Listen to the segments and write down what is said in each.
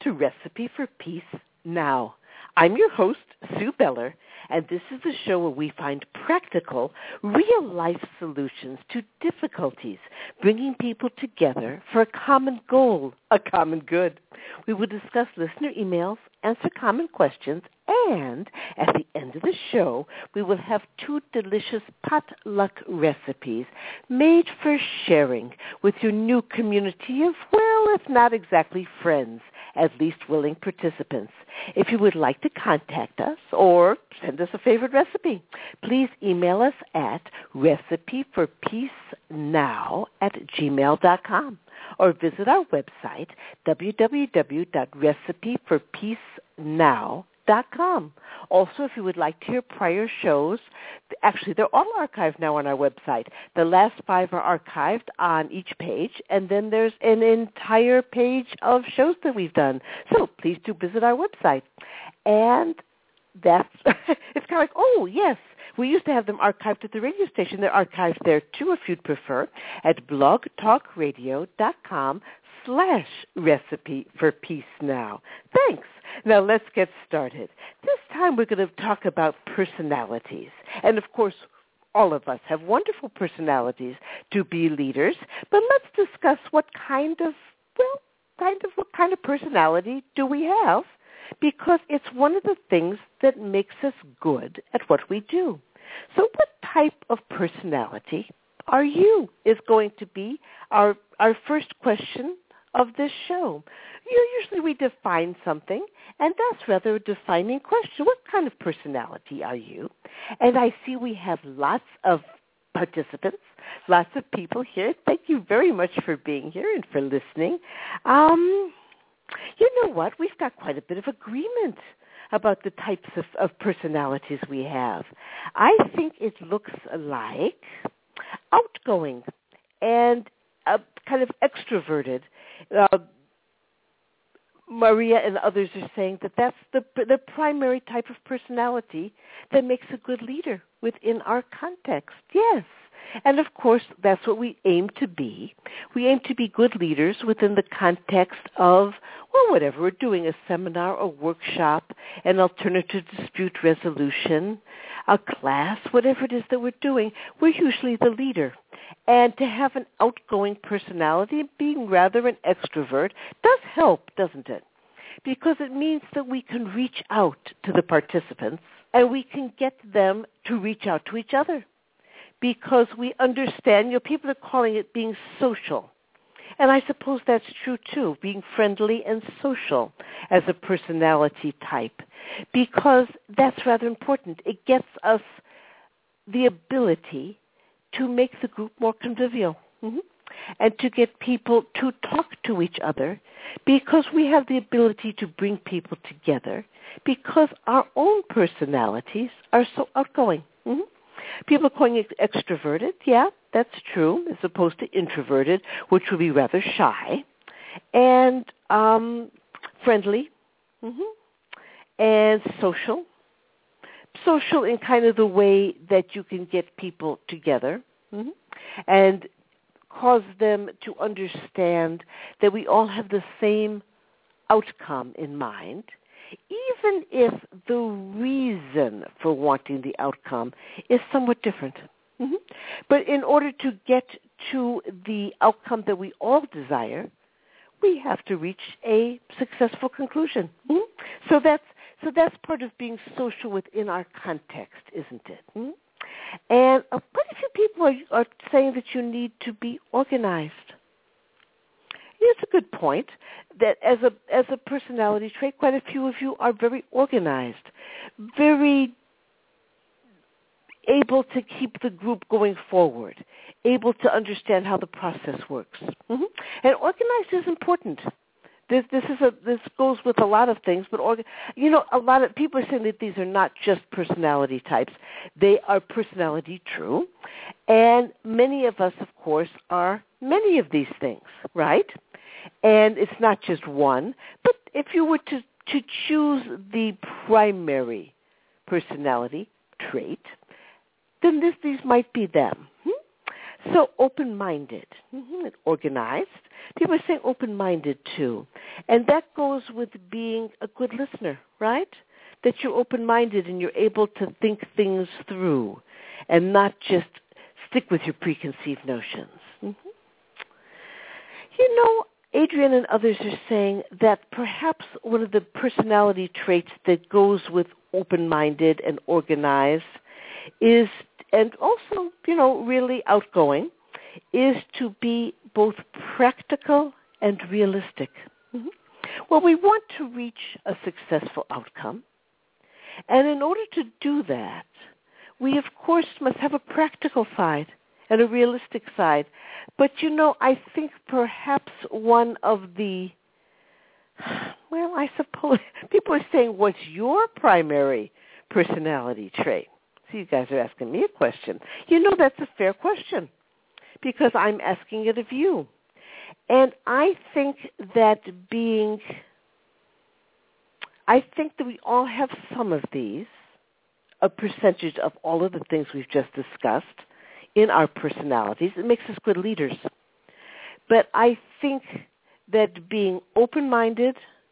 to Recipe for Peace Now. I'm your host, Sue Beller, and this is the show where we find practical, real-life solutions to difficulties, bringing people together for a common goal, a common good. We will discuss listener emails, answer common questions, and at the end of the show, we will have 2 delicious potluck recipes made for sharing with your new community of, well, if not exactly friends, at least willing participants. If you would like to contact us or send us a favorite recipe, please email us at recipeforpeacenow@gmail.com or visit our website, www.recipeforpeacenow.com. Also, if you would like to hear prior shows, actually, they're all archived now on our website. The last 5 are archived on each page, and then there's an entire page of shows that we've done. So please do visit our website. And that's, it's kind of like, oh, yes, we used to have them archived at the radio station. They're archived there, too, if you'd prefer, at blogtalkradio.com/Recipe for Peace Now. Thanks. Now let's get started. This time we're going to talk about personalities. And, of course, all of us have wonderful personalities to be leaders. But let's discuss what kind of personality do we have? Because it's one of the things that makes us good at what we do. So what type of personality are you is going to be our first question of this show. Usually we define something, and that's rather a defining question. What kind of personality are you? And I see we have lots of participants, lots of people here. Thank you very much for being here and for listening. You know what? We've got quite a bit of agreement about the types of personalities we have. I think it looks like outgoing and kind of extroverted. Maria and others are saying that that's the primary type of personality that makes a good leader within our context. Yes. And, of course, that's what we aim to be. We aim to be good leaders within the context of, well, whatever we're doing, a seminar, a workshop, an alternative dispute resolution, a class, whatever it is that we're doing, we're usually the leader. And to have an outgoing personality, being rather an extrovert, does help, doesn't it? Because it means that we can reach out to the participants and we can get them to reach out to each other. Because we understand, people are calling it being social. And I suppose that's true, too, being friendly and social as a personality type. Because that's rather important. It gets us the ability to make the group more convivial. And to get people to talk to each other, because we have the ability to bring people together, because our own personalities are so outgoing. People are calling it extroverted. Yeah, that's true, as opposed to introverted, which would be rather shy. And friendly. And social. Social in kind of the way that you can get people together. And cause them to understand that we all have the same outcome in mind, even if the reason for wanting the outcome is somewhat different. But in order to get to the outcome that we all desire, we have to reach a successful conclusion. So that's part of being social within our context, isn't it? And quite a few people are saying that you need to be organized. It's a good point that as a personality trait, quite a few of you are very organized, very able to keep the group going forward, able to understand how the process works. And organized is important. This goes with a lot of things, but a lot of people are saying that these are not just personality types; they are personality true, and many of us, of course, are many of these things, right? And it's not just one. But if you were to choose the primary personality trait, then these might be them. So open-minded, and organized. People are saying open-minded too. And that goes with being a good listener, right? That you're open-minded and you're able to think things through and not just stick with your preconceived notions. You know, Adrienne and others are saying that perhaps one of the personality traits that goes with open-minded and organized is, and also, you know, really outgoing, is to be both practical and realistic. Well, we want to reach a successful outcome. And in order to do that, we, of course, must have a practical side and a realistic side. But, you know, I think perhaps one of the, well, I suppose people are saying, what's your primary personality trait? So you guys are asking me a question. You know, that's a fair question because I'm asking it of you. And I think that we all have some of these, a percentage of all of the things we've just discussed in our personalities. It makes us good leaders. But I think that being open-minded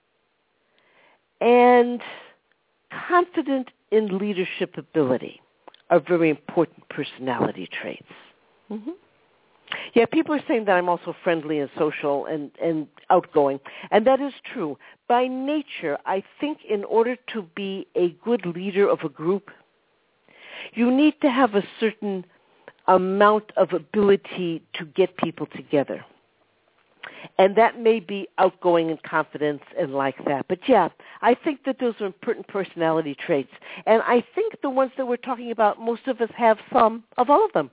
and confident in leadership ability are very important personality traits. Yeah, people are saying that I'm also friendly and social and outgoing, and that is true. By nature, I think in order to be a good leader of a group, you need to have a certain amount of ability to get people together. And that may be outgoing and confidence and like that. But yeah, I think that those are important personality traits. And I think the ones that we're talking about, most of us have some of all of them.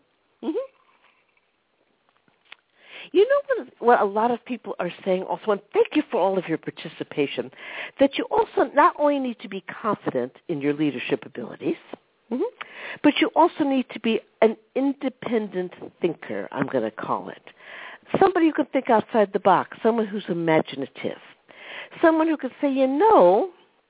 You know what a lot of people are saying also, and thank you for all of your participation, that you also not only need to be confident in your leadership abilities, but you also need to be an independent thinker, I'm going to call it. Somebody who can think outside the box, someone who's imaginative, someone who can say, you know,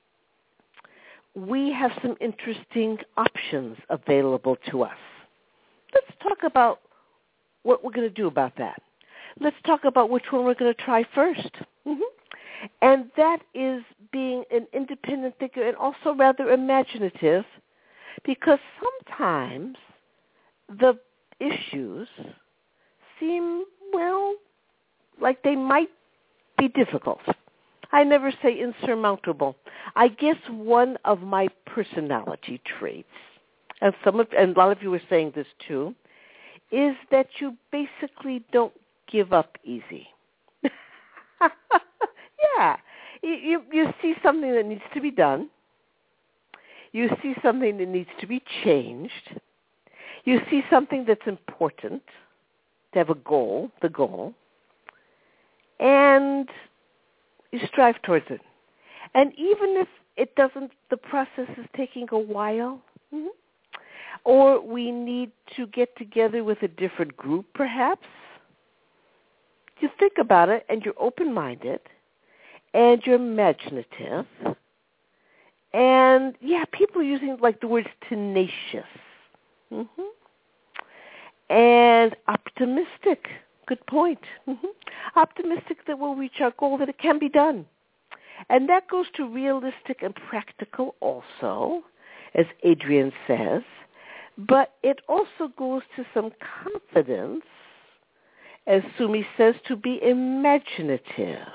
we have some interesting options available to us. Let's talk about what we're going to do about that. Let's talk about which one we're going to try first. And that is being an independent thinker and also rather imaginative, because sometimes the issues seem, well, like they might be difficult. I never say insurmountable. I guess one of my personality traits, and a lot of you are saying this too, is that you basically don't give up easy. Yeah. You see something that needs to be done. You see something that needs to be changed. You see something that's important, to have a goal, the goal, and you strive towards it. And even if it doesn't, the process is taking a while, or we need to get together with a different group perhaps, you think about it and you're open-minded and you're imaginative. And, yeah, people are using, like, the words tenacious. And optimistic. Good point. Optimistic that we'll reach our goal, that it can be done. And that goes to realistic and practical also, as Adrienne says. But it also goes to some confidence, as Sumi says, to be imaginative.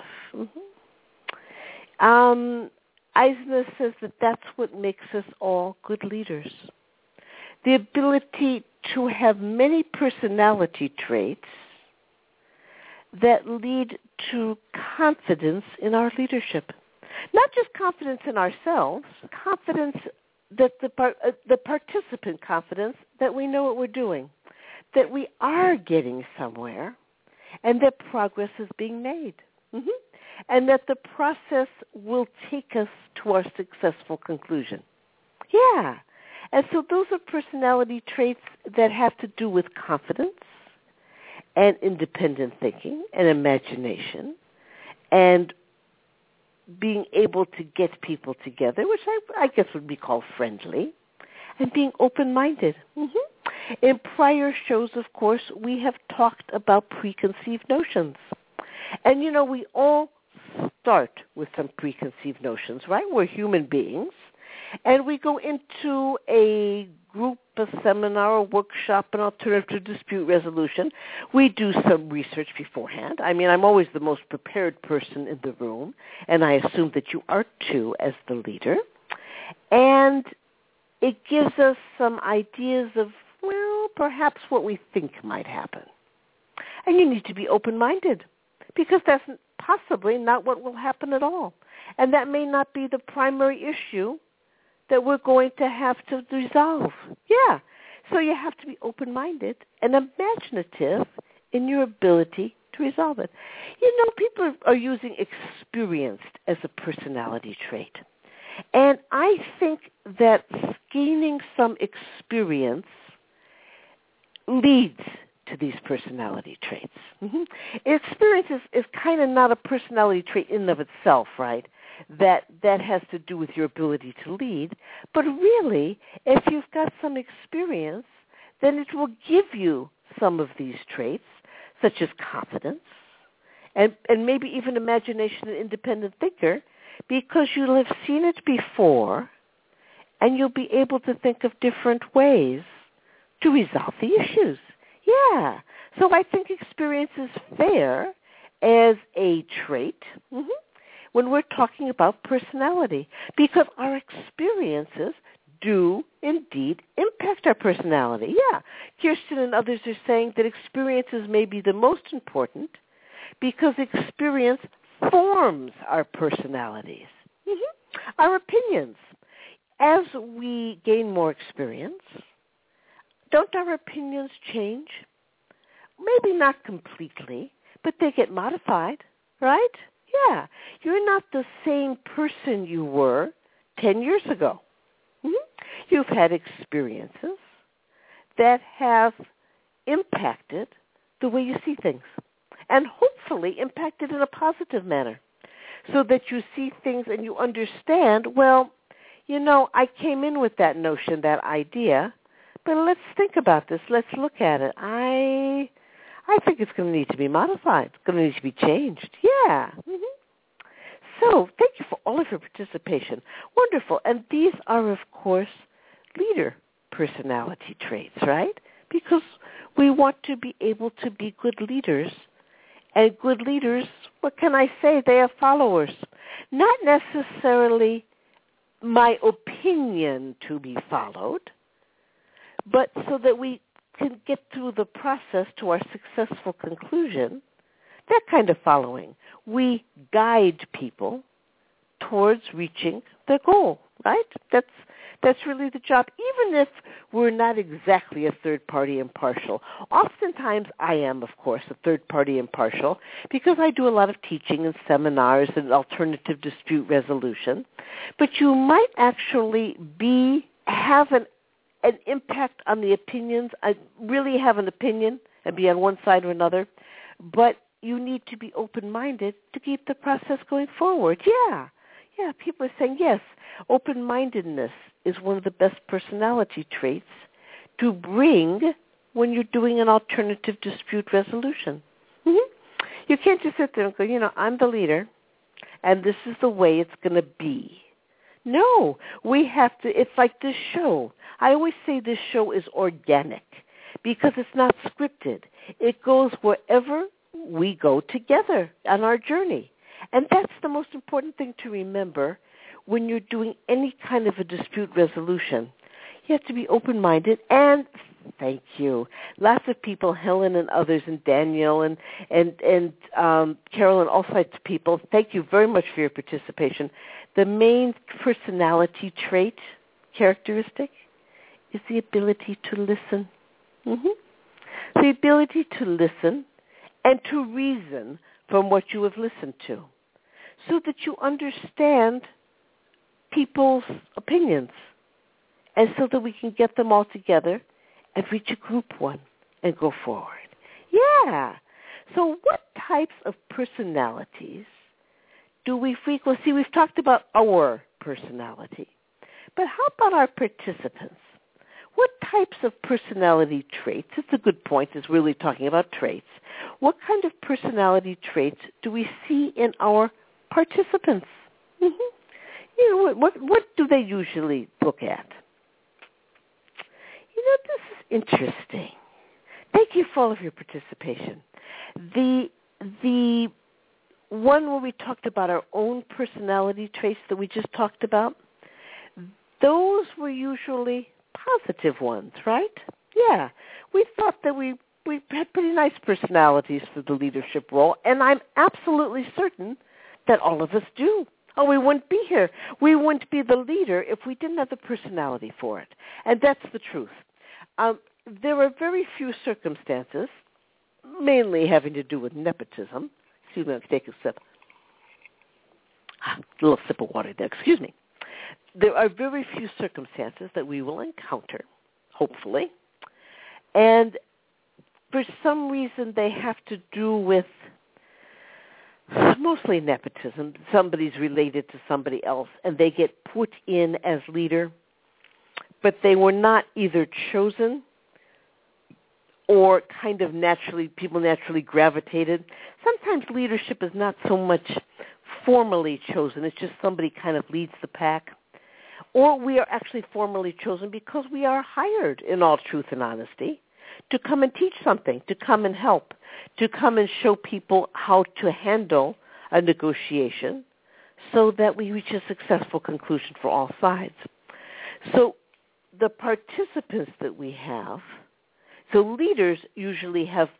Eisner says that that's what makes us all good leaders. The ability to have many personality traits that lead to confidence in our leadership. Not just confidence in ourselves, confidence that the participant confidence that we know what we're doing, that we are getting somewhere, and that progress is being made. And that the process will take us to our successful conclusion. Yeah. And so those are personality traits that have to do with confidence and independent thinking and imagination and being able to get people together, which I guess would be called friendly, and being open-minded. In prior shows, of course, we have talked about preconceived notions. And, we all start with some preconceived notions, right? We're human beings. And we go into a group, a seminar, a workshop, an alternative dispute resolution. We do some research beforehand. I mean, I'm always the most prepared person in the room, and I assume that you are too as the leader. And it gives us some ideas of, perhaps what we think might happen. And you need to be open-minded, because that's possibly not what will happen at all. And that may not be the primary issue that we're going to have to resolve. Yeah. So you have to be open-minded and imaginative in your ability to resolve it. People are using experienced as a personality trait. And I think that gaining some experience leads to these personality traits. Experience is kind of not a personality trait in and of itself, right? That has to do with your ability to lead. But really, if you've got some experience, then it will give you some of these traits, such as confidence, and maybe even imagination and independent thinker, because you'll have seen it before, and you'll be able to think of different ways to resolve the issues. Yeah. So I think experience is fair as a trait when we're talking about personality, because our experiences do indeed impact our personality. Yeah. Kirsten and others are saying that experiences may be the most important because experience forms our personalities, our opinions. As we gain more experience, don't our opinions change? Maybe not completely, but they get modified, right? Yeah. You're not the same person you were 10 years ago. You've had experiences that have impacted the way you see things, and hopefully impacted in a positive manner, so that you see things and you understand, I came in with that notion, that idea, but let's think about this. Let's look at it. I think it's going to need to be modified. It's going to need to be changed. Yeah. So thank you for all of your participation. Wonderful. And these are, of course, leader personality traits, right? Because we want to be able to be good leaders. And good leaders, what can I say? They are followers. Not necessarily my opinion to be followed, but so that we can get through the process to our successful conclusion, that kind of following. We guide people towards reaching their goal, right? That's really the job, even if we're not exactly a third-party impartial. Oftentimes I am, of course, a third-party impartial because I do a lot of teaching and seminars and alternative dispute resolution. But you might actually have an impact on the opinions. I really have an opinion and be on one side or another, but you need to be open-minded to keep the process going forward. Yeah, people are saying, yes, open-mindedness is one of the best personality traits to bring when you're doing an alternative dispute resolution. You can't just sit there and go, I'm the leader, and this is the way it's going to be. No, we have to, it's like this show. I always say this show is organic because it's not scripted. It goes wherever we go together on our journey. And that's the most important thing to remember when you're doing any kind of a dispute resolution. You have to be open-minded, and thank you. Lots of people, Helen and others, and Daniel and Carol and all sorts of people, thank you very much for your participation. The main personality trait, characteristic, is the ability to listen. The ability to listen and to reason from what you have listened to, so that you understand people's opinions, and so that we can get them all together and reach a group one and go forward. Yeah. So what types of personalities do we frequently see? We've talked about our personality, but how about our participants? what types of personality traits, it's a good point, it's really talking about traits, what kind of personality traits do we see in our participants? What do they usually look at? This is interesting. Thank you for all of your participation. The one where we talked about our own personality traits that we just talked about, those were usually positive ones, right? Yeah. We thought that we had pretty nice personalities for the leadership role, and I'm absolutely certain that all of us do. Oh, we wouldn't be here. We wouldn't be the leader if we didn't have the personality for it. And that's the truth. There are very few circumstances, mainly having to do with nepotism. Excuse me, I'll take a sip. A little sip of water there. Excuse me. There are very few circumstances that we will encounter, hopefully, and for some reason they have to do with mostly nepotism. Somebody's related to somebody else, and they get put in as leader, but they were not either chosen or kind of people naturally gravitated. Sometimes leadership is not so much formally chosen. It's just somebody kind of leads the pack. Or we are actually formally chosen because we are hired, in all truth and honesty, to come and teach something, to come and help, to come and show people how to handle a negotiation so that we reach a successful conclusion for all sides. So the participants that we have, so leaders usually have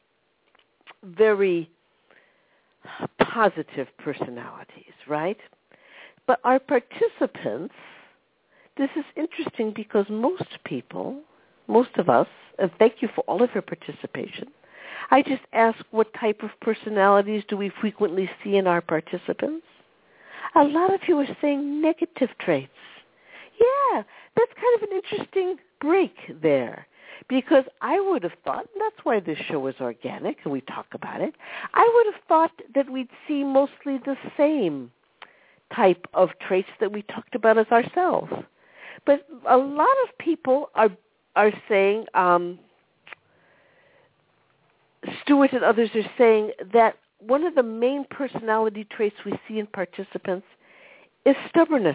very positive personalities, right? But our participants, this is interesting because most people, most of us, and thank you for all of your participation, I just ask what type of personalities do we frequently see in our participants? A lot of you are saying negative traits. Yeah, that's kind of an interesting break there. Because I would have thought, and that's why this show is organic and we talk about it, I would have thought that we'd see mostly the same type of traits that we talked about as ourselves. But a lot of people are saying, Stuart and others are saying that one of the main personality traits we see in participants is stubbornness.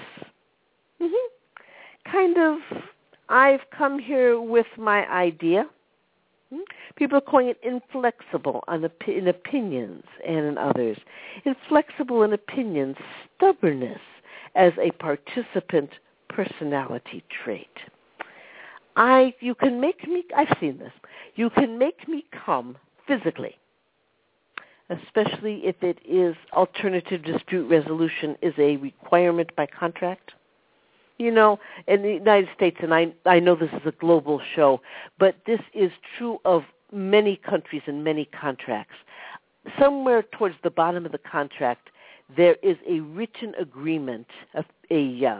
Kind of, I've come here with my idea. People are calling it inflexible in opinions and in others. Inflexible in opinions, stubbornness as a participant personality trait. I've seen this. You can make me come physically, especially if it is alternative dispute resolution is a requirement by contract. In the United States, and I know this is a global show, but this is true of many countries and many contracts. Somewhere towards the bottom of the contract, there is a written agreement, a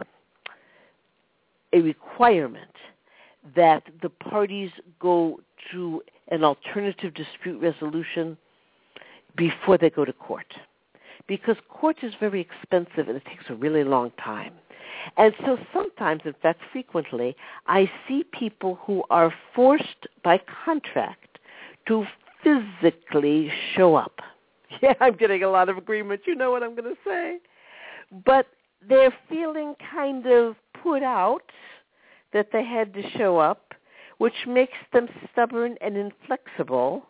requirement that the parties go to an alternative dispute resolution before they go to court. Because court is very expensive and it takes a really long time. And so sometimes, in fact frequently, I see people who are forced by contract to physically show up. Yeah, I'm getting a lot of agreement. You know what I'm going to say. But they're feeling kind of put out that they had to show up, which makes them stubborn and inflexible.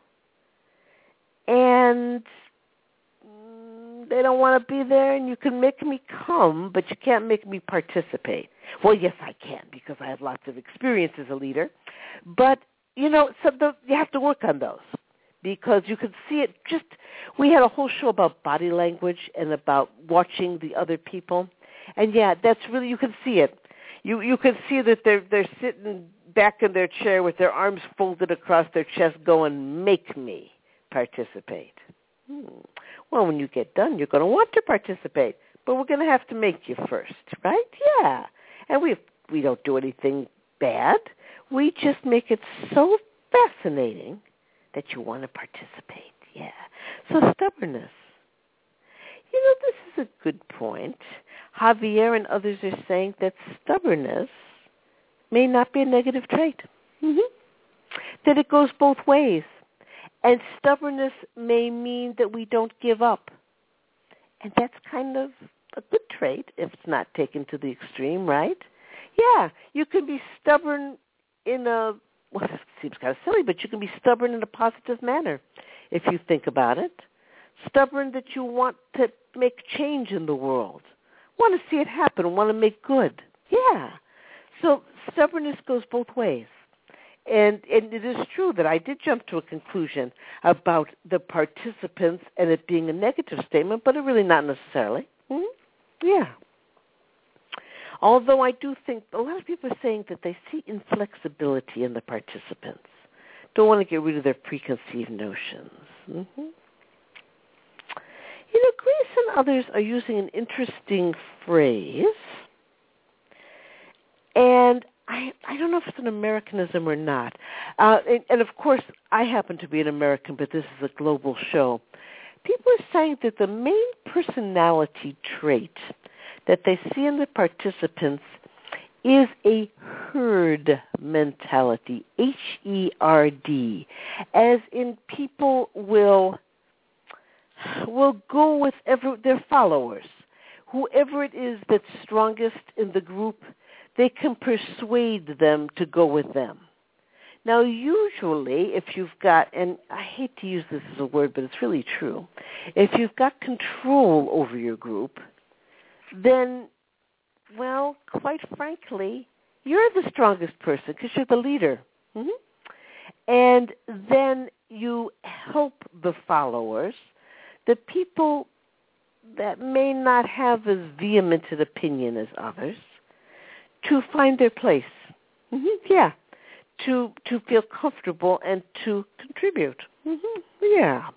And they don't want to be there, and you can make me come, but you can't make me participate. Well, yes, I can, because I have lots of experience as a leader. But, you have to work on those, because you can see it we had a whole show about body language and about watching the other people. And, yeah, that's really, you can see it. You can see that they're sitting back in their chair with their arms folded across their chest going, make me participate. Well, when you get done, you're going to want to participate, but we're going to have to make you first, right? Yeah. And we don't do anything bad. We just make it so fascinating that you want to participate. Yeah. So stubbornness. This is a good point. Javier and others are saying that stubbornness may not be a negative trait. That it goes both ways. And stubbornness may mean that we don't give up. And that's kind of a good trait if it's not taken to the extreme, right? Yeah, you can be stubborn in a, well, it seems kind of silly, but you can be stubborn in a positive manner if you think about it. Stubborn that you want to make change in the world, want to see it happen, want to make good. Yeah. So stubbornness goes both ways. And it is true that I did jump to a conclusion about the participants and it being a negative statement, but it really not necessarily. Yeah. Although I do think a lot of people are saying that they see inflexibility in the participants. Don't want to get rid of their preconceived notions. Grace and others are using an interesting phrase, and I don't know if it's an Americanism or not. And of course, I happen to be an American, but this is a global show. People are saying that the main personality trait that they see in the participants is a herd mentality, H-E-R-D, as in people will go with their followers. Whoever it is that's strongest in the group, they can persuade them to go with them. Now, usually, if you've got, and I hate to use this as a word, but it's really true, if you've got control over your group, then, well, quite frankly, you're the strongest person because you're the leader. And then you help the followers, the people that may not have as vehement an opinion as others, to find their place. Yeah. To feel comfortable and to contribute. Yeah.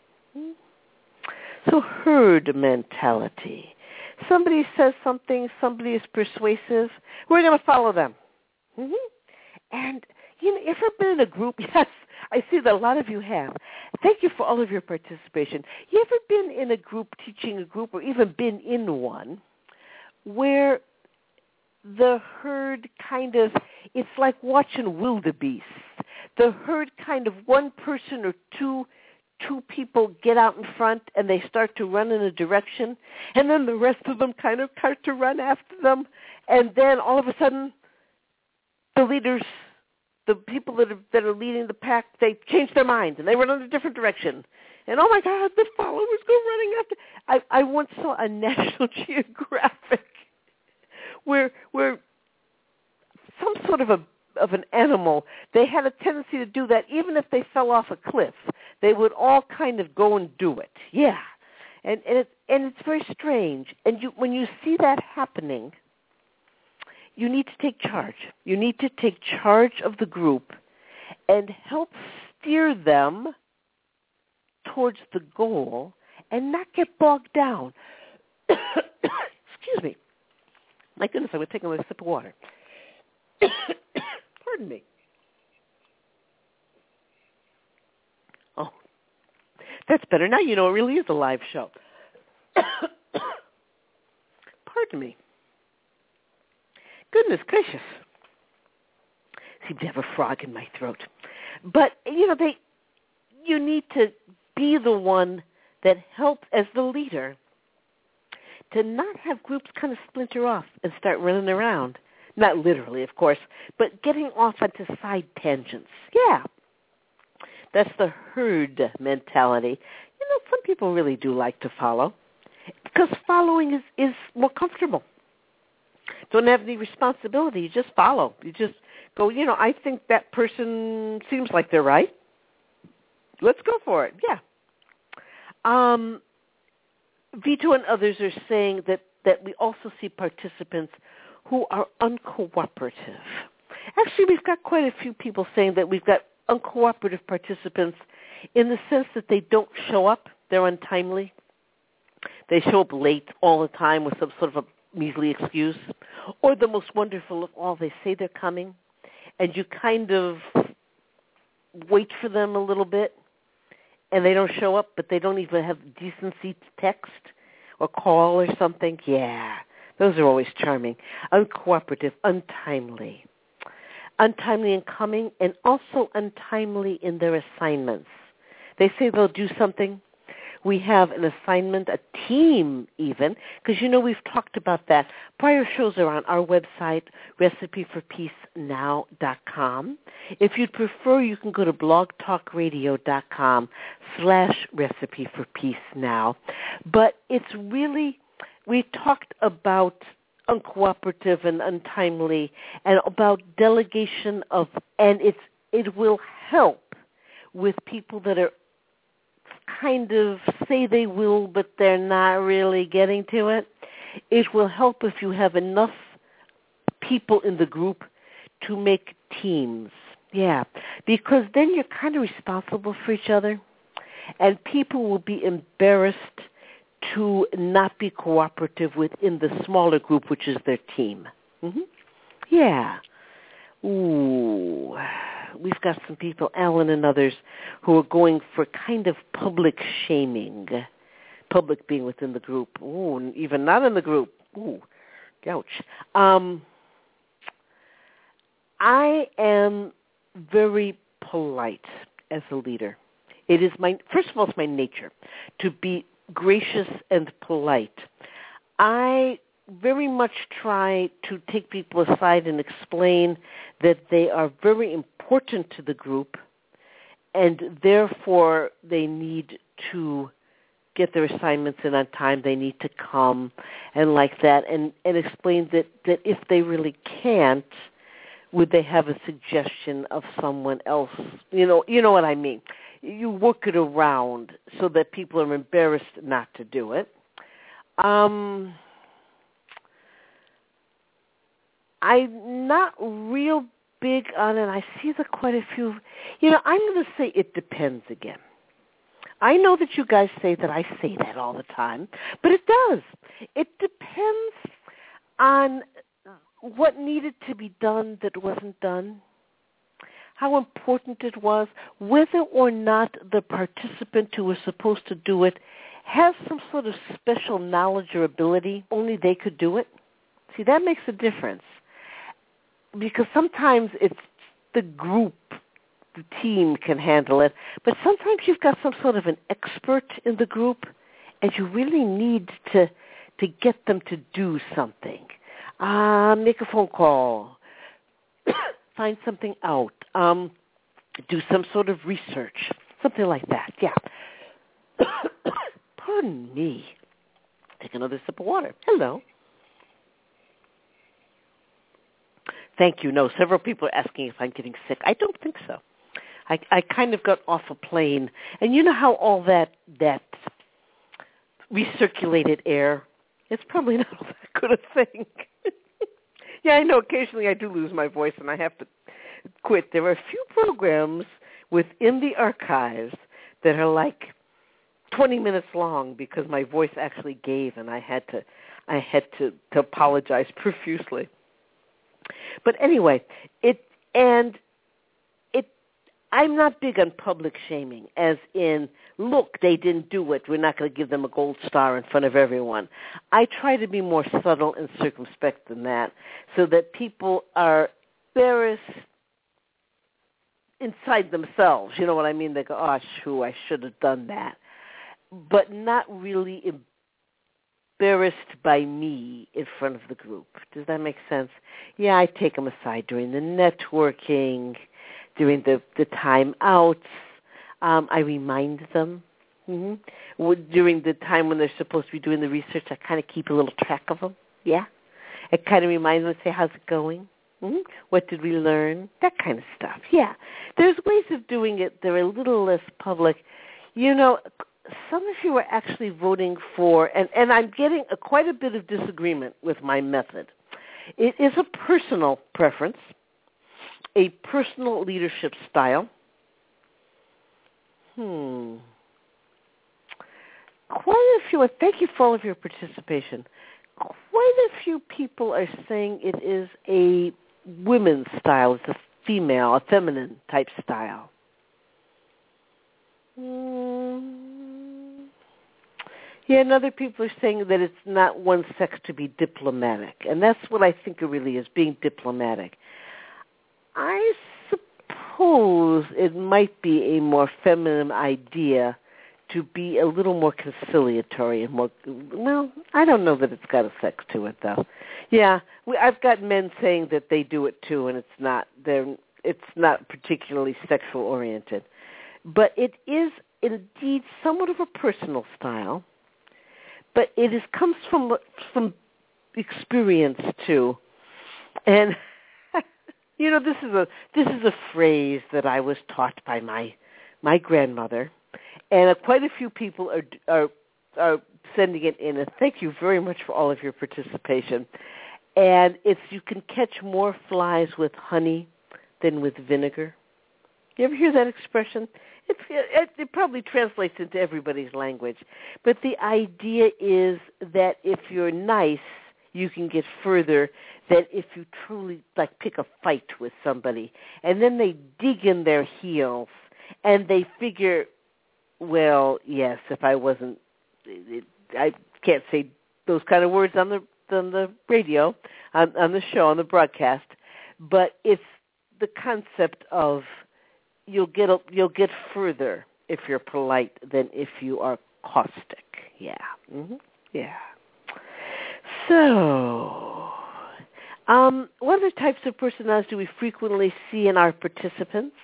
So herd mentality. Somebody says something, somebody is persuasive, we're going to follow them. And, if you've been in a group, yes, I see that a lot of you have. Thank you for all of your participation. You ever been in a group, teaching a group, or even been in one, where the herd kind of, it's like watching wildebeest. The herd kind of, one person or two people get out in front and they start to run in a direction, and then the rest of them kind of start to run after them, and then all of a sudden the leaders, the people that are leading the pack, they change their minds and they run in a different direction. And oh my God, the followers go running after. I once saw a National Geographic where some sort of an animal, they had a tendency to do that even if they fell off a cliff. They would all kind of go and do it. Yeah. And it's very strange. And when you see that happening, you need to take charge. You need to take charge of the group and help steer them towards the goal and not get bogged down. Excuse me. My goodness, I was taking a sip of water. Pardon me. Oh, that's better. Now you know it really is a live show. Pardon me. Goodness gracious. Seem to have a frog in my throat. But, you need to be the one that helps as the leader to not have groups kind of splinter off and start running around. Not literally, of course, but getting off onto side tangents. Yeah. That's the herd mentality. Some people really do like to follow because following is more comfortable. Don't have any responsibility. You just follow. You just go, I think that person seems like they're right. Let's go for it. Yeah. Vito and others are saying that we also see participants who are uncooperative. Actually, we've got quite a few people saying that we've got uncooperative participants in the sense that they don't show up. They're untimely. They show up late all the time with some sort of a measly excuse. Or the most wonderful of all, they say they're coming, and you kind of wait for them a little bit, and they don't show up, but they don't even have decency to text or call or something. Yeah, those are always charming. Uncooperative, untimely. untimely in coming, and also untimely in their assignments. They say they'll do something. We have an assignment, a team even, because we've talked about that. Prior shows are on our website, recipeforpeacenow.com. If you'd prefer, you can go to blogtalkradio.com/recipeforpeacenow. But it's really, we talked about uncooperative and untimely and about delegation of, and it will help with people that are kind of say they will, but they're not really getting to it. It will help if you have enough people in the group to make teams. Yeah, because then you're kind of responsible for each other, and people will be embarrassed to not be cooperative within the smaller group, which is their team. Mm-hmm. Yeah. Ooh. We've got some people, Alan and others, who are going for kind of public shaming. Public being within the group. Ooh, and even not in the group. Ooh, ouch. I am very polite as a leader. It is first of all, it's my nature to be gracious and polite. I very much try to take people aside and explain that they are very important to the group, and therefore they need to get their assignments in on time. They need to come and like that, and explain that if they really can't, would they have a suggestion of someone else? You know what I mean. You work it around so that people are embarrassed not to do it. I'm not real big on it. I see quite a few. I'm going to say it depends again. I know that you guys say that I say that all the time, but it does. It depends on what needed to be done that wasn't done, how important it was, whether or not the participant who was supposed to do it has some sort of special knowledge or ability, only they could do it. See, that makes a difference. Because sometimes it's the group, the team can handle it, but sometimes you've got some sort of an expert in the group, and you really need to get them to do something. Make a phone call, find something out, do some sort of research, something like that, yeah. Pardon me. Take another sip of water. Hello. Thank you. No, several people are asking if I'm getting sick. I don't think so. I kind of got off a plane. And you know how all that recirculated air, it's probably not all that good a thing. Yeah, I know occasionally I do lose my voice and I have to quit. There are a few programs within the archives that are like 20 minutes long because my voice actually gave and I had to apologize profusely. But anyway, I'm not big on public shaming, as in, look, they didn't do it. We're not going to give them a gold star in front of everyone. I try to be more subtle and circumspect than that, so that people are embarrassed inside themselves. You know what I mean? They go, oh, shoo, I should have done that. But not really embarrassed by me in front of the group. Does that make sense? Yeah, I take them aside during the networking, during the time outs. I remind them. Mm-hmm. During the time when they're supposed to be doing the research, I kind of keep a little track of them. Yeah. I kind of remind them, say, how's it going? Mm-hmm. What did we learn? That kind of stuff. Yeah. There's ways of doing it. They're a little less public. You know, some of you are actually voting for, and I'm getting quite a bit of disagreement with my method. It is a personal preference, a personal leadership style. Quite a few, and thank you for all of your participation. Quite a few people are saying it is a women's style. It's a female, a feminine type style. Yeah, and other people are saying that it's not one sex to be diplomatic. And that's what I think it really is, being diplomatic. I suppose it might be a more feminine idea to be a little more conciliatory and more, well, I don't know that it's got a sex to it, though. Yeah, I've got men saying that they do it, too, and it's not particularly sexual-oriented. But it is indeed somewhat of a personal style, but it comes from experience, too. And, this is a phrase that I was taught by my grandmother. And quite a few people are sending it in. And thank you very much for all of your participation. And it's you can catch more flies with honey than with vinegar. You ever hear that expression? It probably translates into everybody's language. But the idea is that if you're nice, you can get further than if you truly, pick a fight with somebody. And then they dig in their heels and they figure, well, yes, if I wasn't, I can't say those kind of words on the radio, on the show, on the broadcast, but it's the concept of you'll get further if you're polite than if you are caustic. Yeah. Mm-hmm. Yeah. So, what other types of personalities do we frequently see in our participants?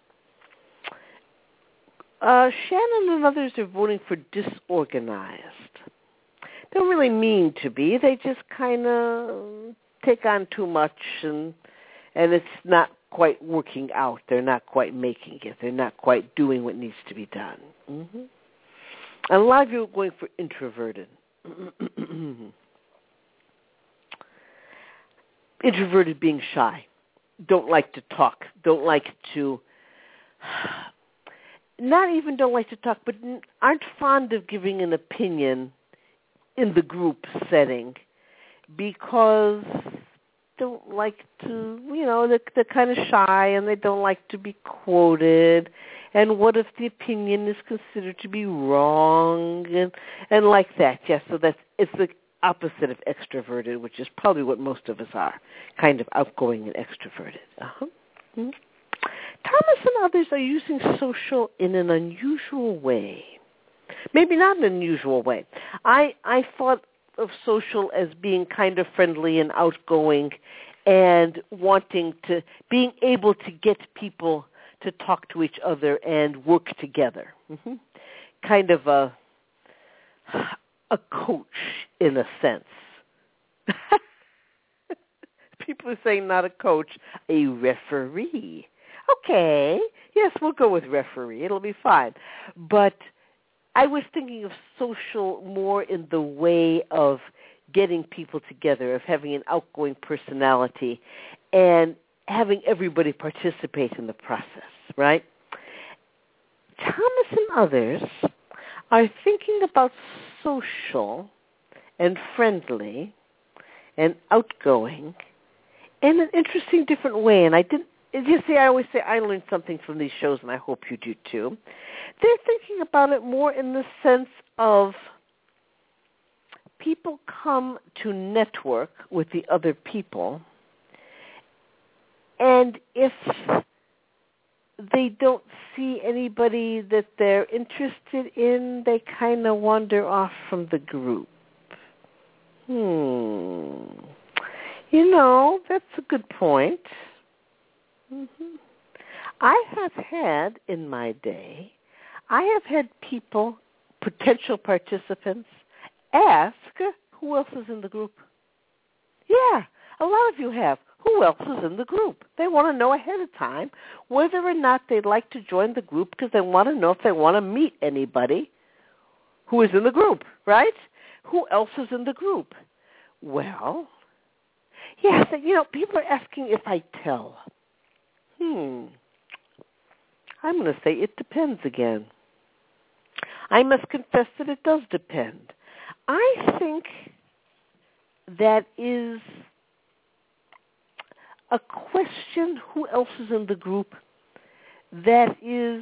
Shannon and others are voting for disorganized. Don't really mean to be. They just kind of take on too much, and it's not quite working out. They're not quite making it. They're not quite doing what needs to be done. Mm-hmm. And a lot of you are going for introverted. Introverted being shy. Don't like to talk. Don't like to... Not even don't like to talk, but aren't fond of giving an opinion in the group setting because don't like to, they're kind of shy and they don't like to be quoted. And what if the opinion is considered to be wrong and like that? Yes, so it's the opposite of extroverted, which is probably what most of us are, kind of outgoing and extroverted. Uh-huh. Mm-hmm. Thomas and others are using social in an unusual way. Maybe not an unusual way. I thought of social as being kind of friendly and outgoing and being able to get people to talk to each other and work together. Mm-hmm. Kind of a coach in a sense. People are saying not a coach, a referee. Okay, yes, we'll go with referee. It'll be fine. But I was thinking of social more in the way of getting people together, of having an outgoing personality, and having everybody participate in the process, right? Thomas and others are thinking about social and friendly and outgoing in an interesting different way, and I always say I learned something from these shows, and I hope you do too. They're thinking about it more in the sense of people come to network with the other people, and if they don't see anybody that they're interested in, they kind of wander off from the group. That's a good point. Mm-hmm. I have had, in my day, people, potential participants, ask, who else is in the group? Yeah, a lot of you have. Who else is in the group? They want to know ahead of time whether or not they'd like to join the group because they want to know if they want to meet anybody who is in the group, right? Who else is in the group? Well, yes, people are asking if I tell. I'm going to say it depends again. I must confess that it does depend. I think that is a question, who else is in the group, that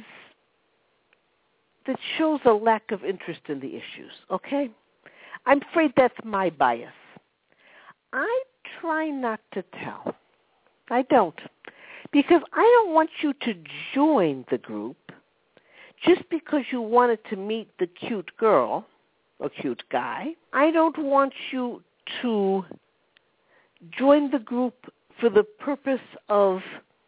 shows a lack of interest in the issues, okay? I'm afraid that's my bias. I try not to tell. I don't. Because I don't want you to join the group just because you wanted to meet the cute girl or cute guy. I don't want you to join the group for the purpose of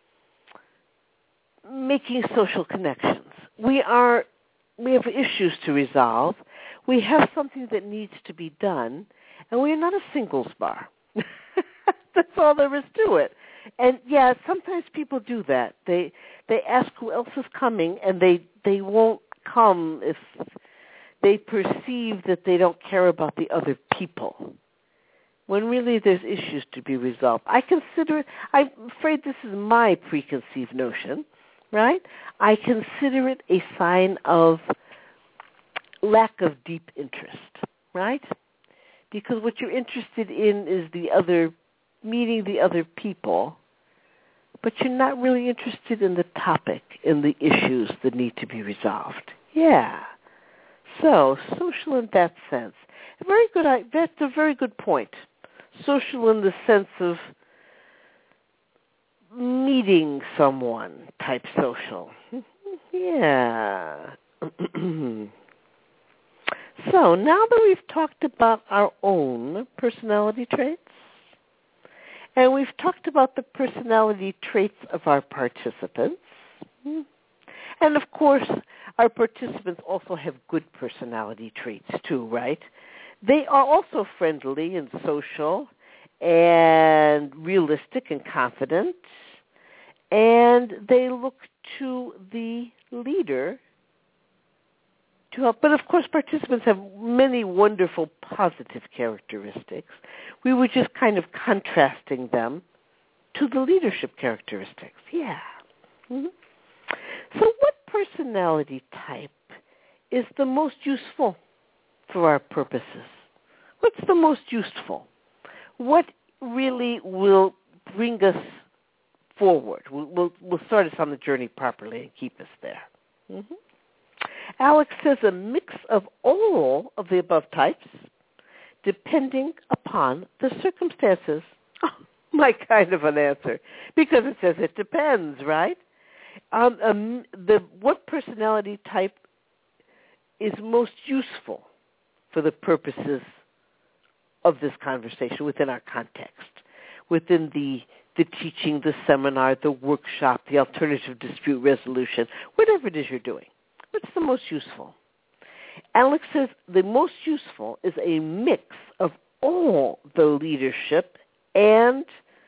making social connections. We have issues to resolve. We have something that needs to be done, and we're not a singles bar. That's all there is to it. And yeah, sometimes people do that. They ask who else is coming, and they won't come if they perceive that they don't care about the other people, when really there's issues to be resolved. I'm afraid this is my preconceived notion, right? I consider it a sign of lack of deep interest, right? Because what you're interested in is meeting the other people, but you're not really interested in the topic, in the issues that need to be resolved. Yeah. So, social in that sense. That's a very good point. Social in the sense of meeting someone type social. Yeah. So, now that we've talked about our own personality traits, and we've talked about the personality traits of our participants, and of course, our participants also have good personality traits too, right? They are also friendly and social and realistic and confident, and they look to the leader to help. But of course, participants have many wonderful positive characteristics. We were just kind of contrasting them to the leadership characteristics. Yeah. Mm-hmm. So what personality type is the most useful for our purposes? What's the most useful? What really will bring us forward? Will start us on the journey properly and keep us there. Mm-hmm. Alex says a mix of all of the above types, depending upon the circumstances. Oh, my kind of an answer, because it says it depends, right? What personality type is most useful for the purposes of this conversation within our context, within the teaching, the seminar, the workshop, the alternative dispute resolution, whatever it is you're doing. What's the most useful? Alex says the most useful is a mix of all the leadership and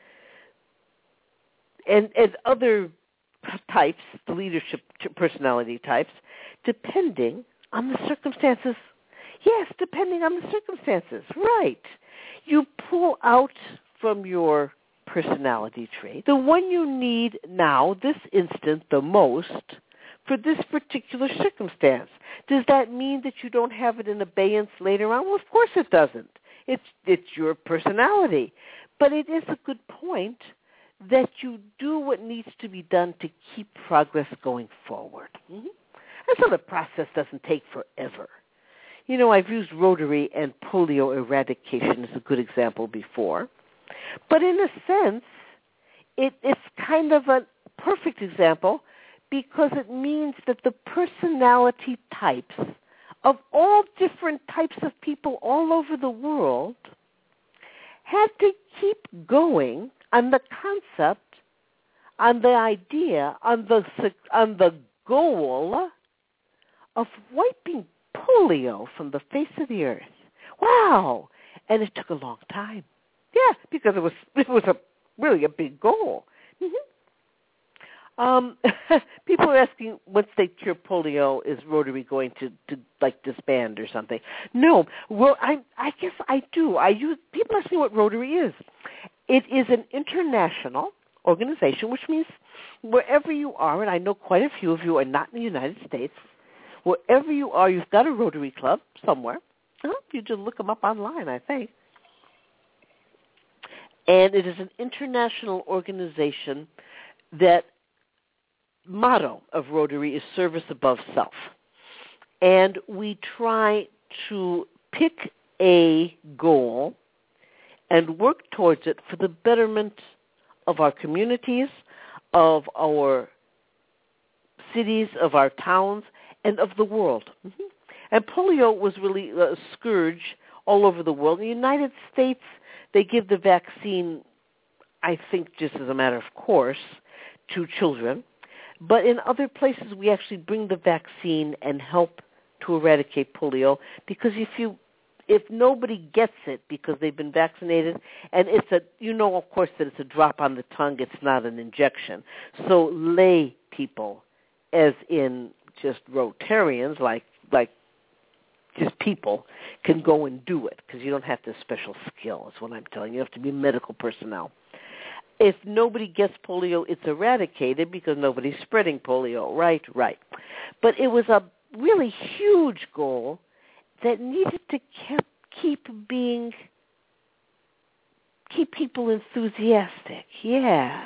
other types, the leadership personality types, depending on the circumstances. Yes, depending on the circumstances. Right. You pull out from your personality trait the one you need now, this instant, the most, for this particular circumstance. Does that mean that you don't have it in abeyance later on? Well, of course it doesn't. It's your personality. But it is a good point that you do what needs to be done to keep progress going forward. Mm-hmm. And so the process doesn't take forever. You know, I've used Rotary and polio eradication as a good example before. But in a sense, it's kind of a perfect example because it means that the personality types of all different types of people all over the world had to keep going on the concept, on the idea, on the goal of wiping polio from the face of the earth. Wow! And it took a long time. Yeah, because it was really a big goal. Mm-hmm. People are asking, once they cure polio, is Rotary going to like disband or something? No. Well, I guess I do. People ask me what Rotary is. It is an international organization, which means wherever you are, and I know quite a few of you are not in the United States, wherever you are, you've got a Rotary Club somewhere. You just look them up online, I think. And it is an international organization that motto of Rotary is service above self. And we try to pick a goal and work towards it for the betterment of our communities, of our cities, of our towns, and of the world. Mm-hmm. And polio was really a scourge all over the world. In the United States, they give the vaccine, I think, just as a matter of course, to children. But in other places, we actually bring the vaccine and help to eradicate polio, because if nobody gets it because they've been vaccinated, and it's of course, that it's a drop on the tongue, it's not an injection. So lay people, as in just Rotarians, like just people, can go and do it, because you don't have this special skill, is what I'm telling you. You have to be medical personnel. If nobody gets polio, it's eradicated because nobody's spreading polio. Right. But it was a really huge goal that needed to keep people enthusiastic. Yeah.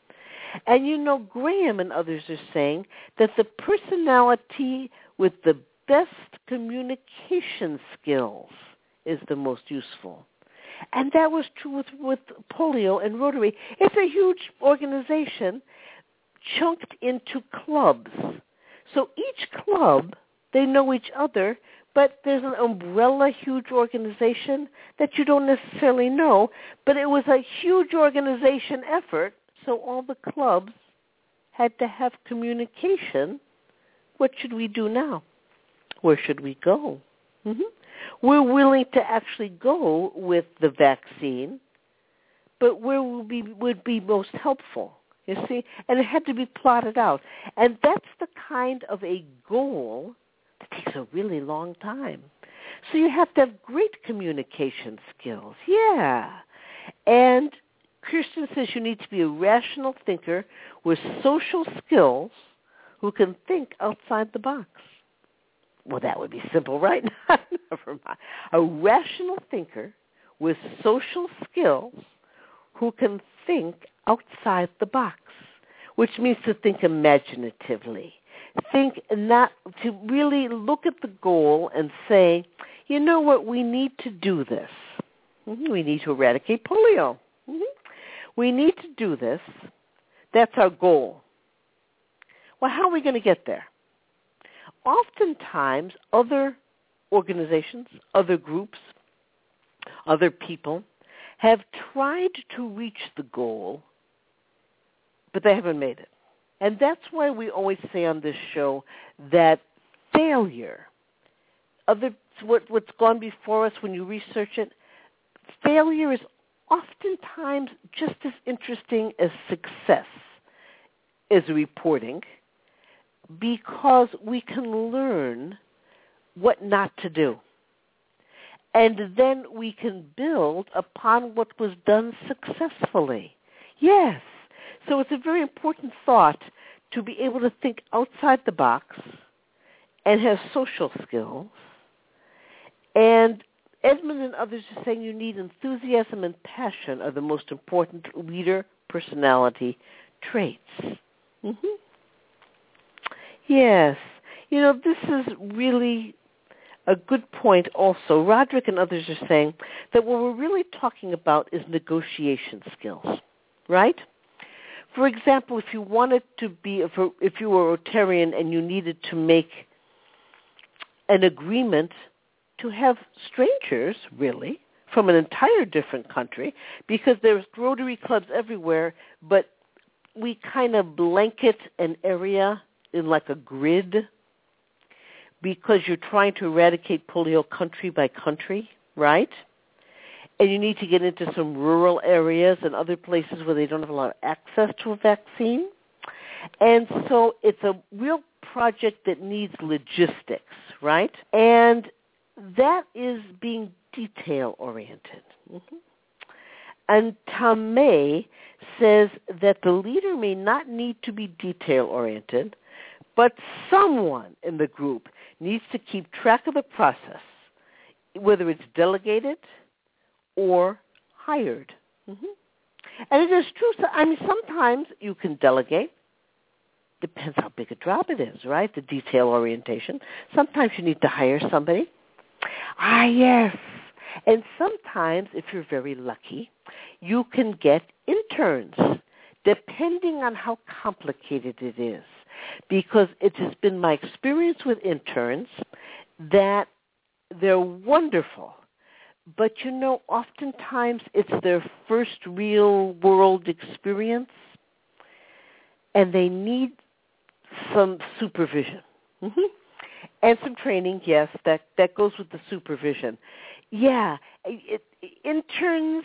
And Graham and others are saying that the personality with the best communication skills is the most useful. And that was true with polio and Rotary. It's a huge organization chunked into clubs. So each club, they know each other, but there's an umbrella huge organization that you don't necessarily know. But it was a huge organization effort, so all the clubs had to have communication. What should we do now? Where should we go? Mm-hmm. We're willing to actually go with the vaccine, but where would be most helpful, you see? And it had to be plotted out. And that's the kind of a goal that takes a really long time. So you have to have great communication skills, yeah. And Kirsten says you need to be a rational thinker with social skills who can think outside the box. Well, that would be simple, right? Never mind. A rational thinker with social skills who can think outside the box, which means to think imaginatively. Think not to really look at the goal and say, you know what, we need to do this. Mm-hmm. We need to eradicate polio. Mm-hmm. We need to do this. That's our goal. Well, how are we going to get there? Oftentimes, other organizations, other groups, other people have tried to reach the goal, but they haven't made it. And that's why we always say on this show that failure, what's gone before us when you research it, failure is oftentimes just as interesting as success is reporting, because we can learn what not to do. And then we can build upon what was done successfully. Yes. So it's a very important thought to be able to think outside the box and have social skills. And Edmund and others are saying you need enthusiasm and passion are the most important leader personality traits. Mm-hmm. Yes. This is really a good point also. Roderick and others are saying that what we're really talking about is negotiation skills, right? For example, if you wanted to be, if you were a Rotarian and you needed to make an agreement to have strangers, really, from an entire different country, because there's Rotary clubs everywhere, but we kind of blanket an area in like a grid because you're trying to eradicate polio country by country, right? And you need to get into some rural areas and other places where they don't have a lot of access to a vaccine. And so it's a real project that needs logistics, right? And that is being detail-oriented. Mm-hmm. And Tamé says that the leader may not need to be detail-oriented, but someone in the group needs to keep track of the process, whether it's delegated or hired. Mm-hmm. And it is true. So, sometimes you can delegate. Depends how big a job it is, right? The detail orientation. Sometimes you need to hire somebody. Yes. And sometimes, if you're very lucky, you can get interns depending on how complicated it is, because it has been my experience with interns that they're wonderful, but oftentimes it's their first real world experience, and they need some supervision. Mm-hmm. And some training, yes, that goes with the supervision. Yeah, interns,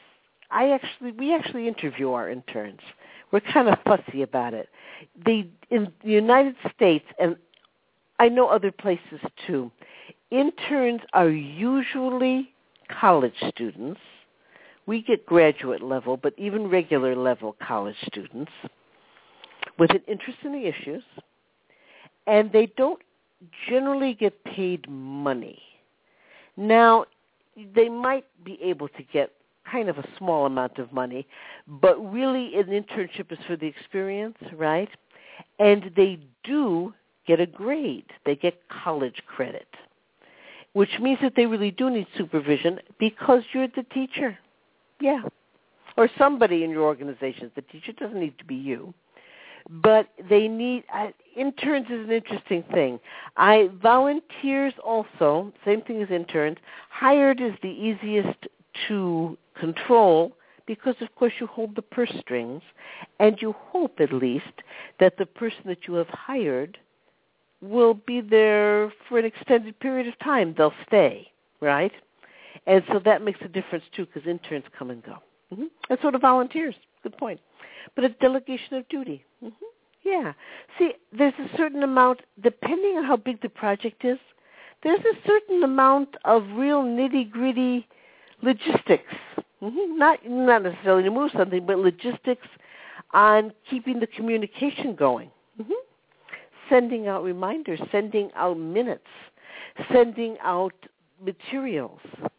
we actually interview our interns. We're kind of fussy about it. In the United States, and I know other places too, interns are usually college students. We get graduate level, but even regular level college students with an interest in the issues, and they don't generally get paid money. Now, they might be able to get kind of a small amount of money, but really an internship is for the experience, right? And they do get a grade. They get college credit, which means that they really do need supervision because you're the teacher. Yeah. Or somebody in your organization. The teacher doesn't need to be you. But they need, interns is an interesting thing. Volunteers also, same thing as interns. Hired is the easiest to control because, of course, you hold the purse strings, and you hope at least that the person that you have hired will be there for an extended period of time. They'll stay, right? And so that makes a difference, too, because interns come and go. Mm-hmm. And so do volunteers. Good point. But a delegation of duty. Mm-hmm. Yeah. See, there's a certain amount, depending on how big the project is, there's a certain amount of real nitty-gritty logistics. Mm-hmm. Not necessarily to move something, but logistics on keeping the communication going. Mm-hmm. Sending out reminders, sending out minutes, sending out materials.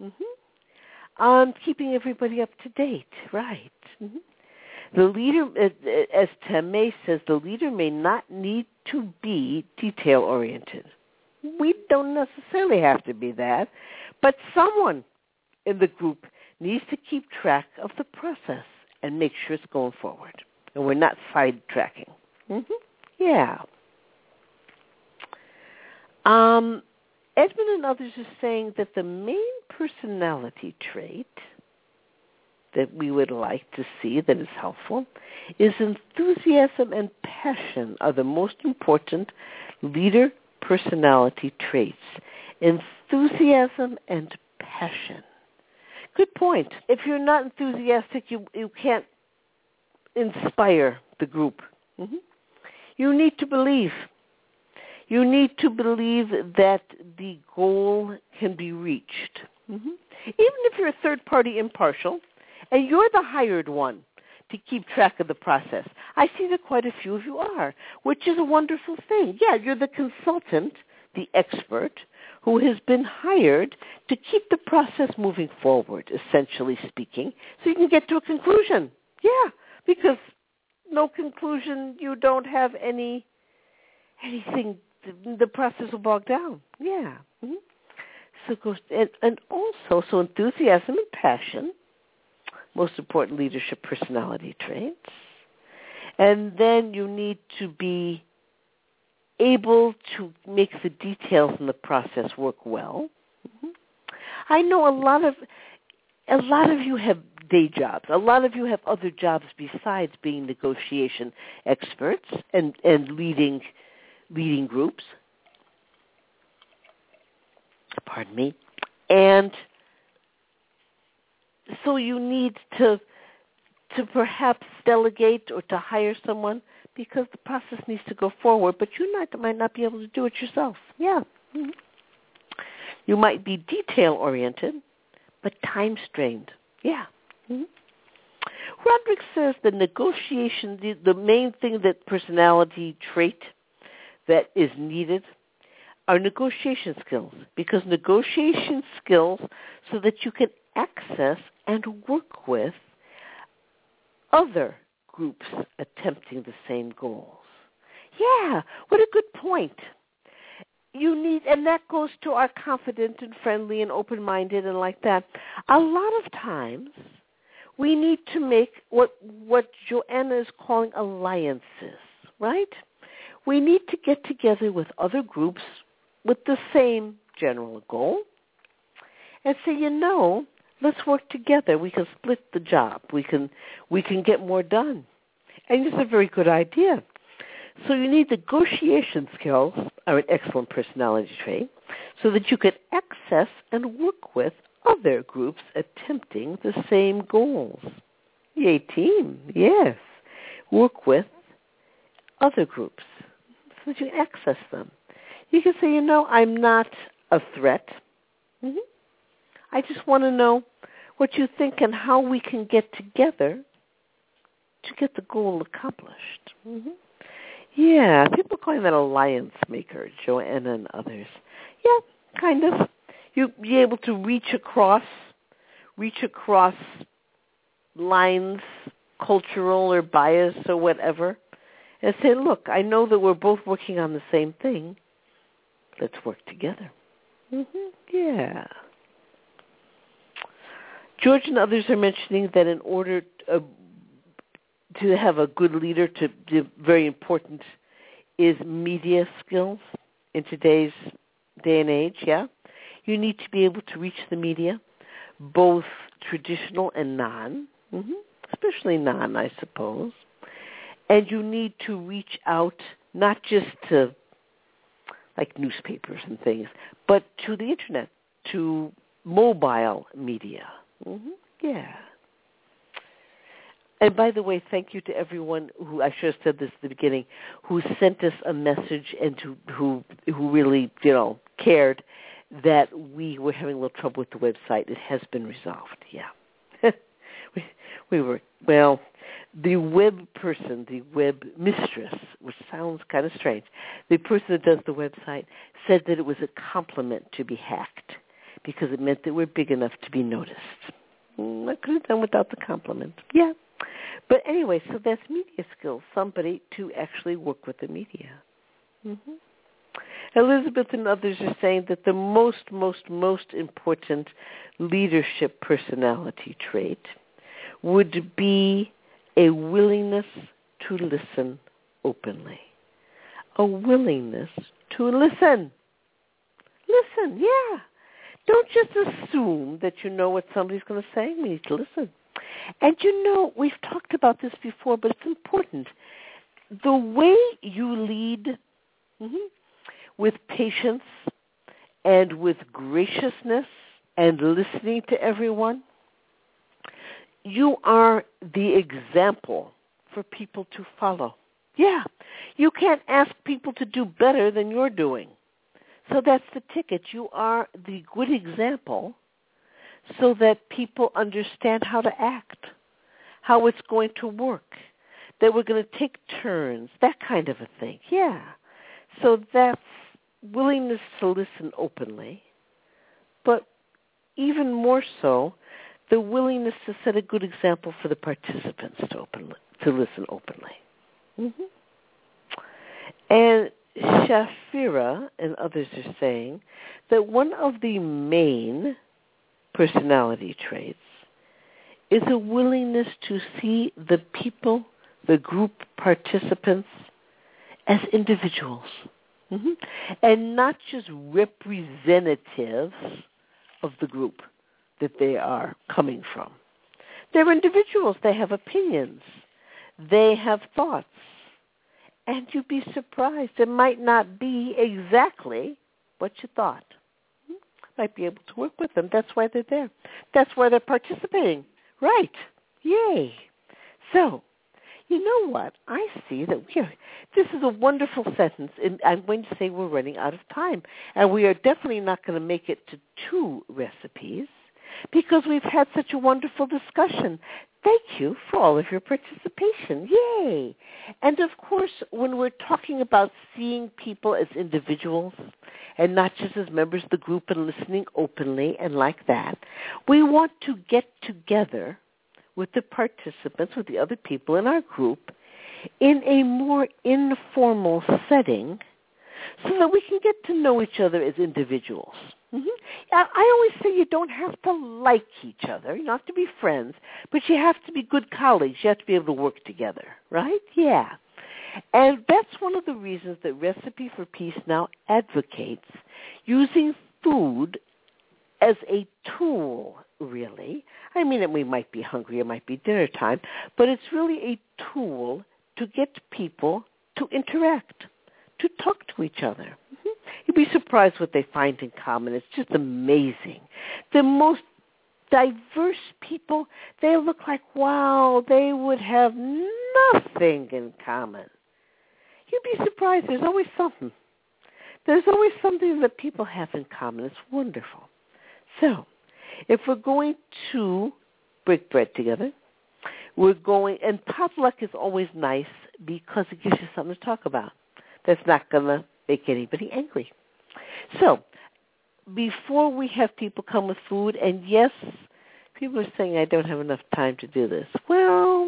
Mm-hmm. Keeping everybody up to date, right. Mm-hmm. The leader, as Temei says, the leader may not need to be detail-oriented. We don't necessarily have to be that, but someone in the group needs to keep track of the process and make sure it's going forward, and we're not sidetracking. Mm-hmm. Yeah. Edmund and others are saying that the main personality trait that we would like to see that is helpful is enthusiasm and passion are the most important leader personality traits. Enthusiasm and passion. Good point. If you're not enthusiastic, you can't inspire the group. Mm-hmm. You need to believe. You need to believe that the goal can be reached. Mm-hmm. Even if you're a third-party impartial, and you're the hired one to keep track of the process. I see that quite a few of you are, which is a wonderful thing. Yeah, you're the consultant, the expert, who has been hired to keep the process moving forward, essentially speaking, so you can get to a conclusion. Yeah, because no conclusion, you don't have anything, the process will bog down. Yeah. Mm-hmm. So it goes, and also, so enthusiasm and passion, most important leadership personality traits. And then you need to be able to make the details in the process work well. Mm-hmm. I know a lot of you have day jobs. A lot of you have other jobs besides being negotiation experts and leading groups. Pardon me. And so you need to perhaps delegate or to hire someone because the process needs to go forward, but you might not be able to do it yourself. Yeah. Mm-hmm. You might be detail-oriented, but time-strained. Yeah. Mm-hmm. Roderick says the negotiation, the main thing, that personality trait that is needed are negotiation skills, because negotiation skills so that you can access and work with other groups attempting the same goals. Yeah, what a good point. You need, and that goes to our confident and friendly and open-minded and like that. A lot of times we need to make what Joanna is calling alliances, right? We need to get together with other groups with the same general goal and say, let's work together. We can split the job. We can get more done. And it's a very good idea. So you need negotiation skills, are an excellent personality trait, so that you can access and work with other groups attempting the same goals. Yay, team, yes. Work with other groups so that you access them. You can say, I'm not a threat. Mm-hmm. I just want to know what you think and how we can get together to get the goal accomplished. Mm-hmm. Yeah, people call that alliance maker, Joanna and others. Yeah, kind of. You'd be able to reach across lines, cultural or bias or whatever, and say, look, I know that we're both working on the same thing. Let's work together. Mm-hmm. Yeah. George and others are mentioning that in order to have a good leader, very important is media skills in today's day and age, yeah? You need to be able to reach the media, both traditional and non, especially non, I suppose. And you need to reach out not just to like newspapers and things, but to the Internet, to mobile media. Mm-hmm. Yeah. And by the way, thank you to everyone who, I should have said this at the beginning, who sent us a message and who really, cared that we were having a little trouble with the website. It has been resolved, yeah. we were, the web person, the web mistress, which sounds kind of strange, the person that does the website said that it was a compliment to be hacked because it meant that we're big enough to be noticed. I could have done without the compliment. Yeah. But anyway, so that's media skills, somebody to actually work with the media. Mm-hmm. Elizabeth and others are saying that the most important leadership personality trait would be a willingness to listen openly. A willingness to listen. Listen, yeah. Don't just assume that you know what somebody's going to say. We need to listen. And we've talked about this before, but it's important. The way you lead with patience and with graciousness and listening to everyone, you are the example for people to follow. Yeah, you can't ask people to do better than you're doing. So that's the ticket. You are the good example so that people understand how to act, how it's going to work, that we're going to take turns, that kind of a thing. Yeah. So that's willingness to listen openly, but even more so, the willingness to set a good example for the participants to listen openly. Mm-hmm. And Shafira and others are saying that one of the main personality traits is a willingness to see the people, the group participants, as individuals, and not just representatives of the group that they are coming from. They're individuals. They have opinions. They have thoughts. And you'd be surprised. It might not be exactly what you thought. Might be able to work with them. That's why they're there. That's why they're participating. Right. Yay. So, you know what? I see that this is a wonderful sentence, and I'm going to say we're running out of time. And we are definitely not going to make it to 2 recipes because we've had such a wonderful discussion. Thank you for all of your participation. Yay! And of course, when we're talking about seeing people as individuals and not just as members of the group and listening openly and like that, we want to get together with the participants, with the other people in our group, in a more informal setting so that we can get to know each other as individuals. Mm-hmm. I always say you don't have to like each other. You don't have to be friends, but you have to be good colleagues. You have to be able to work together, right? Yeah. And that's one of the reasons that Recipe for Peace now advocates using food as a tool, really. I mean, we might be hungry, it might be dinner time, but it's really a tool to get people to interact, to talk to each other. Mm-hmm. You'd be surprised what they find in common. It's just amazing. The most diverse people, they look like, wow, they would have nothing in common. You'd be surprised. There's always something. There's always something that people have in common. It's wonderful. So, if we're going to break bread together, we're going, and potluck is always nice because it gives you something to talk about that's not going to make anybody angry. So, before we have people come with food, and yes, people are saying I don't have enough time to do this. Well,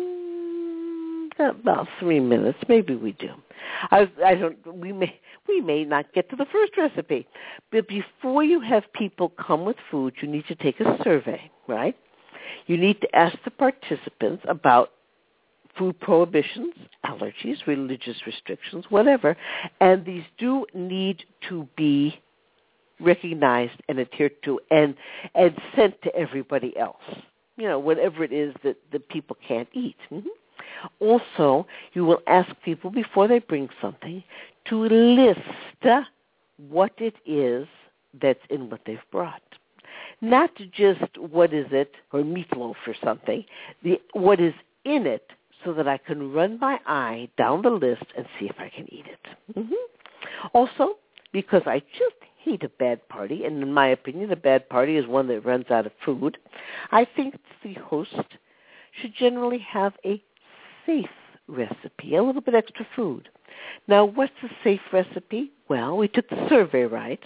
about 3 minutes, maybe we do. I don't. We may not get to the first recipe, but before you have people come with food, you need to take a survey, right? You need to ask the participants about food prohibitions, allergies, religious restrictions, whatever, and these do need to be recognized and adhered to and sent to everybody else. You know, whatever it is that the people can't eat. Mm-hmm. Also, you will ask people before they bring something to list what it is that's in what they've brought. Not just what is it, or meatloaf or something, what is in it so that I can run my eye down the list and see if I can eat it. Mm-hmm. Also, because I just hate a bad party, and in my opinion, a bad party is one that runs out of food, I think the host should generally have a safe recipe, a little bit extra food. Now, what's a safe recipe? Well, we took the survey, right?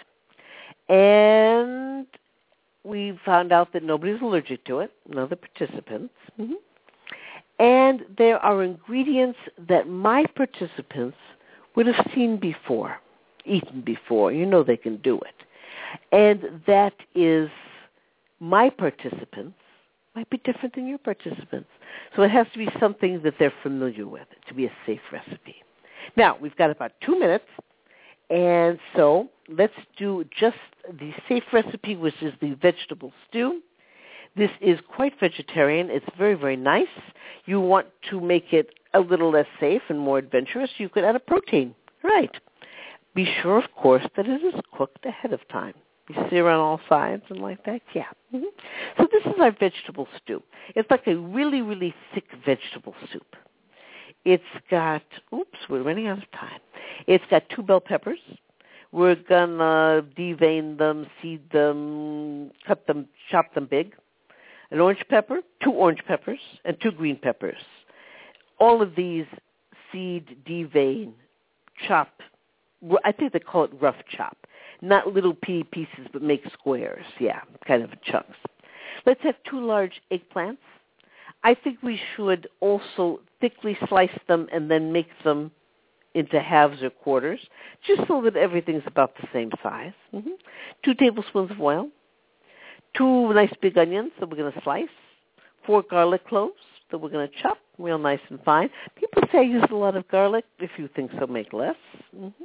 And we found out that nobody's allergic to it, none of the participants. Mm-hmm. And there are ingredients that my participants would have seen before, eaten before. You know they can do it. And that is my participants might be different than your participants. So it has to be something that they're familiar with to be a safe recipe. Now, we've got about 2 minutes, and so let's do just the safe recipe, which is the vegetable stew. This is quite vegetarian. It's very, very nice. You want to make it a little less safe and more adventurous, you could add a protein. Right. Be sure, of course, that it is cooked ahead of time. You see around all sides and like that? Yeah. Mm-hmm. So this is our vegetable stew. It's like a really, really thick vegetable soup. It's got, we're running out of time. It's got 2 bell peppers. We're going to devein them, seed them, cut them, chop them big. An orange pepper, 2 orange peppers, and 2 green peppers. All of these seed, devein, chop. I think they call it rough chop. Not little pea pieces, but make squares. Yeah, kind of chunks. Let's have 2 large eggplants. I think we should also thickly slice them and then make them into halves or quarters, just so that everything's about the same size. Mm-hmm. 2 tablespoons of oil. 2 nice big onions that we're going to slice. 4 garlic cloves that we're going to chop real nice and fine. People say I use a lot of garlic. If you think so, make less. Mm-hmm.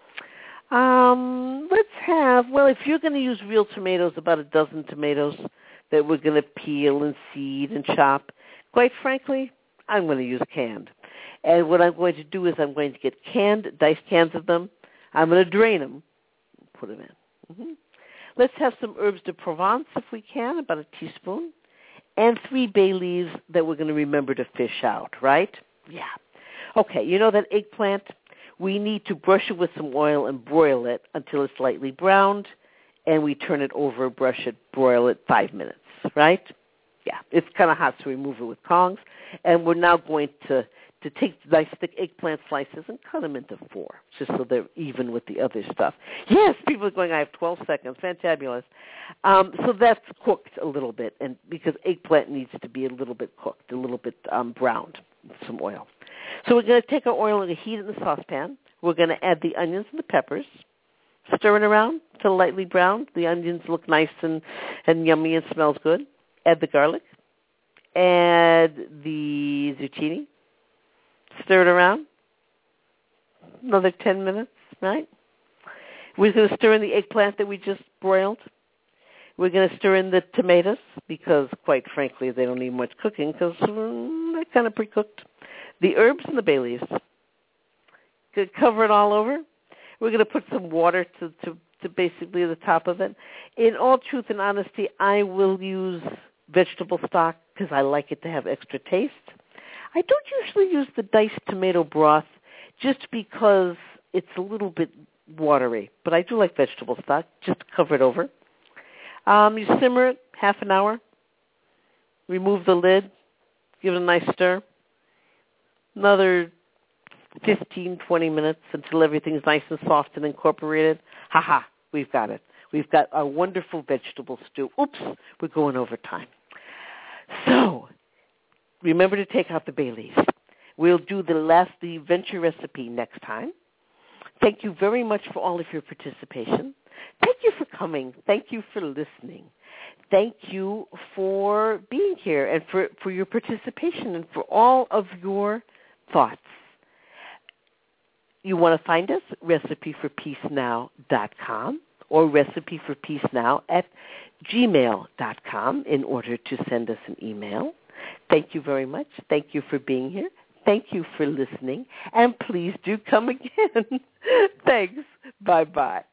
Let's have, if you're going to use real tomatoes, about a dozen tomatoes that we're going to peel and seed and chop. Quite frankly, I'm going to use canned. And what I'm going to do is I'm going to get diced cans of them. I'm going to drain them, put them in. Mm-hmm. Let's have some herbes de Provence, if we can, about a teaspoon, and 3 bay leaves that we're going to remember to fish out, right? Yeah. Okay, you know that eggplant? We need to brush it with some oil and broil it until it's lightly browned, and we turn it over, brush it, broil it 5 minutes, right? Yeah, it's kind of hot, so we remove it with tongs. And we're now going to take nice thick eggplant slices and cut them into 4, just so they're even with the other stuff. Yes, people are going, I have 12 seconds. Fantabulous. So that's cooked a little bit, and because eggplant needs to be a little bit cooked, a little bit browned with some oil. So we're going to take our oil and heat it in the saucepan. We're going to add the onions and the peppers. Stir it around till lightly browned. The onions look nice and yummy and smells good. Add the garlic. Add the zucchini. Stir it around. Another 10 minutes, right? We're going to stir in the eggplant that we just broiled. We're going to stir in the tomatoes because, quite frankly, they don't need much cooking because they're kind of pre-cooked. The herbs and the bay leaves. Cover it all over. We're going to put some water to basically the top of it. In all truth and honesty, I will use vegetable stock because I like it to have extra taste. I don't usually use the diced tomato broth just because it's a little bit watery, but I do like vegetable stock just to cover it over. You simmer it half an hour. Remove the lid. Give it a nice stir. Another 15, 20 minutes until everything's nice and soft and incorporated. Ha-ha, we've got it. We've got a wonderful vegetable stew. Oops, we're going over time. So, remember to take out the bay leaves. We'll do the venture recipe next time. Thank you very much for all of your participation. Thank you for coming. Thank you for listening. Thank you for being here and for your participation and for all of your thoughts. You want to find us, recipeforpeacenow.com or recipeforpeacenow@gmail.com in order to send us an email. Thank you very much. Thank you for being here. Thank you for listening. And please do come again. Thanks. Bye-bye.